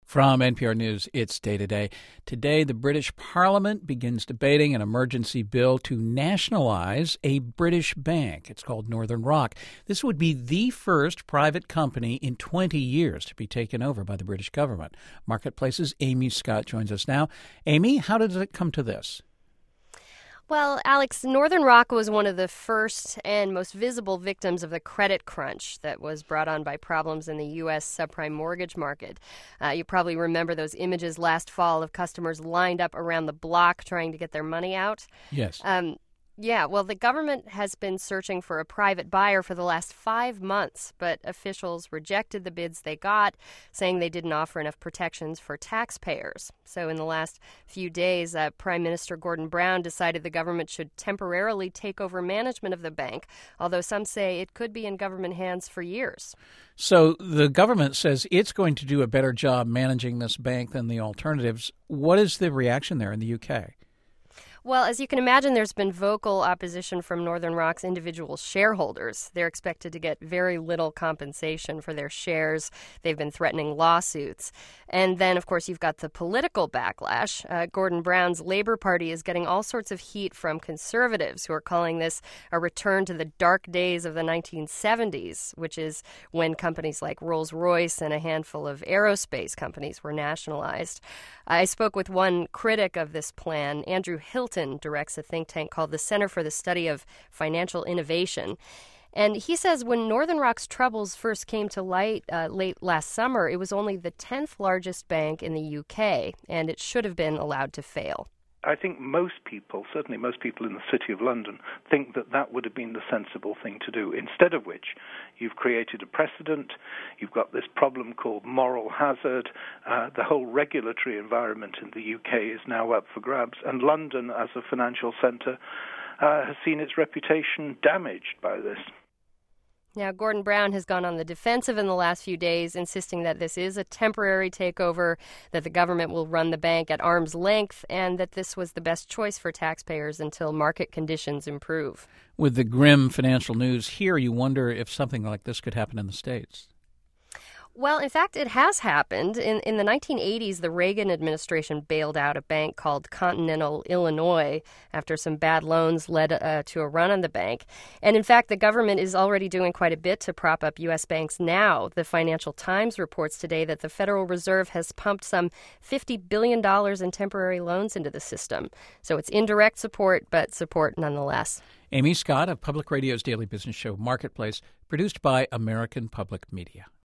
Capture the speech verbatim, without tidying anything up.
From N P R News, it's Day to Day. Today, the British Parliament begins debating an emergency bill to nationalize a British bank. It's called Northern Rock. This would be the first private company in twenty years to be taken over by the British government. Marketplace's Amy Scott joins us now. Amy, how did it come to this? Well, Alex, Northern Rock was one of the first and most visible victims of the credit crunch that was brought on by problems in the U S subprime mortgage market. Uh, you probably remember those images last fall of customers lined up around the block trying to get their money out. Yes. Um, Yeah, well, the government has been searching for a private buyer for the last five months, but officials rejected the bids they got, saying they didn't offer enough protections for taxpayers. So in the last few days, uh, Prime Minister Gordon Brown decided the government should temporarily take over management of the bank, although some say it could be in government hands for years. So the government says it's going to do a better job managing this bank than the alternatives. What is the reaction there in the U K? Well, as you can imagine, there's been vocal opposition from Northern Rock's individual shareholders. They're expected to get very little compensation for their shares. They've been threatening lawsuits. And then, of course, you've got the political backlash. Uh, Gordon Brown's Labour Party is getting all sorts of heat from conservatives who are calling this a return to the dark days of the nineteen seventies, which is when companies like Rolls-Royce and a handful of aerospace companies were nationalized. I spoke with one critic of this plan, Andrew Hilton, directs a think tank called the Center for the Study of Financial Innovation. And he says when Northern Rock's troubles first came to light uh, late last summer, it was only the tenth largest bank in the U K, and it should have been allowed to fail. I think most people, certainly most people in the City of London, think that that would have been the sensible thing to do, instead of which you've created a precedent, you've got this problem called moral hazard, uh, the whole regulatory environment in the U K is now up for grabs, and London as a financial centre uh, has seen its reputation damaged by this. Now, Gordon Brown has gone on the defensive in the last few days, insisting that this is a temporary takeover, that the government will run the bank at arm's length, and that this was the best choice for taxpayers until market conditions improve. With the grim financial news here, you wonder if something like this could happen in the States. Well, in fact, it has happened. In in the nineteen eighties, the Reagan administration bailed out a bank called Continental Illinois after some bad loans led uh, to a run on the bank. And in fact, the government is already doing quite a bit to prop up U S banks now. The Financial Times reports today that the Federal Reserve has pumped some fifty billion dollars in temporary loans into the system. So it's indirect support, but support nonetheless. Amy Scott of Public Radio's daily business show Marketplace, produced by American Public Media.